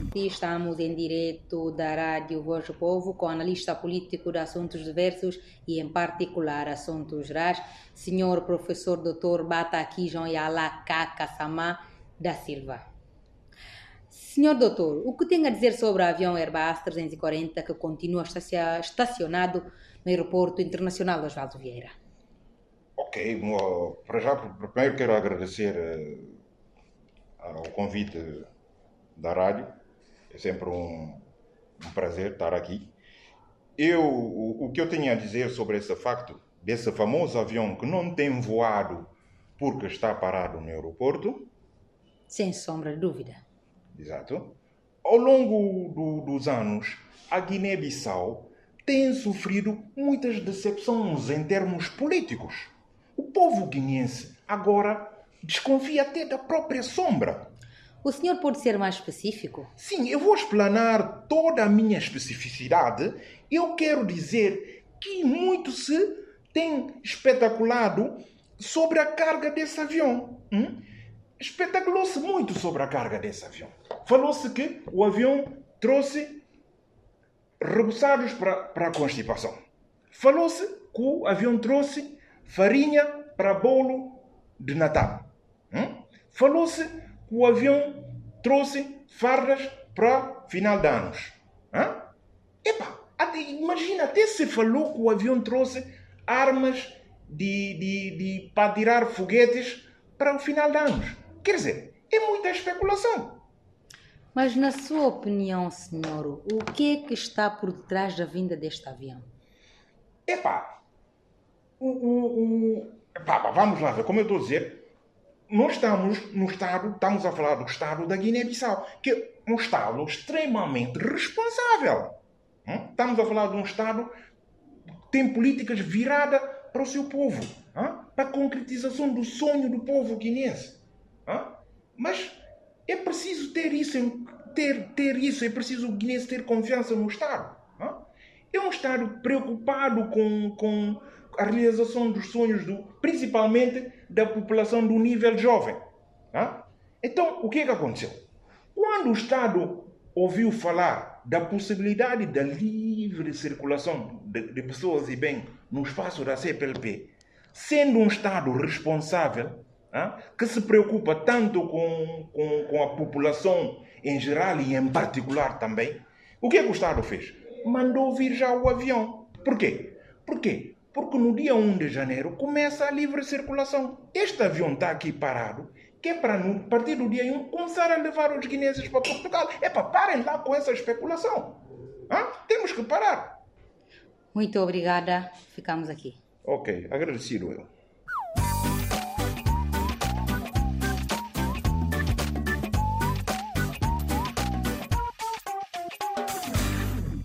E estamos em direto da Rádio Voz do Povo com o analista político de assuntos diversos e, em particular, assuntos gerais, senhor professor Dr. Bata João Yala Kaka Sama da Silva. Senhor doutor, o que tem a dizer sobre o avião Airbus 340 que continua estacionado no Aeroporto Internacional Osvaldo Vieira? Ok, para já, primeiro quero agradecer ao convite da rádio. É sempre um prazer estar aqui. O que eu tenho a dizer sobre esse facto, desse famoso avião que não tem voado porque está parado no aeroporto. Sem sombra de dúvida. Exato. Ao longo dos anos, a Guiné-Bissau tem sofrido muitas decepções em termos políticos. O povo guineense agora desconfia até da própria sombra. O senhor pode ser mais específico? Sim, eu vou explanar toda a minha especificidade. Eu quero dizer que muito se tem especulado sobre a carga desse avião. Especulou-se muito sobre a carga desse avião. Falou-se que o avião trouxe rebuçados para a constipação. Falou-se que o avião trouxe farinha para bolo de Natal. Falou-se que o avião trouxe fardas para final de anos. Imagina, até se falou que o avião trouxe armas para tirar foguetes para o final de anos. Quer dizer, é muita especulação. Mas na sua opinião, senhor, o que é que está por detrás da vinda deste avião? Vamos lá ver, como eu estou a dizer, nós estamos a falar do Estado da Guiné-Bissau, que é um Estado extremamente responsável. Estamos a falar de um Estado que tem políticas viradas para o seu povo, para a concretização do sonho do povo guineense. Mas é preciso ter isso, é preciso o guineense ter confiança no Estado. É um Estado preocupado com a realização dos sonhos, principalmente da população do nível jovem. Então, o que é que aconteceu? Quando o Estado ouviu falar da possibilidade da livre circulação de pessoas e bem no espaço da CPLP, sendo um Estado responsável, que se preocupa tanto com a população em geral e em particular também, o que é que o Estado fez? Mandou vir já o avião. Por quê? Porque no dia 1 de janeiro começa a livre circulação. Este avião está aqui parado, que é para, a partir do dia 1, começar a levar os guineenses para Portugal. Parem lá com essa especulação. Temos que parar. Muito obrigada. Ficamos aqui. Ok, agradecido eu.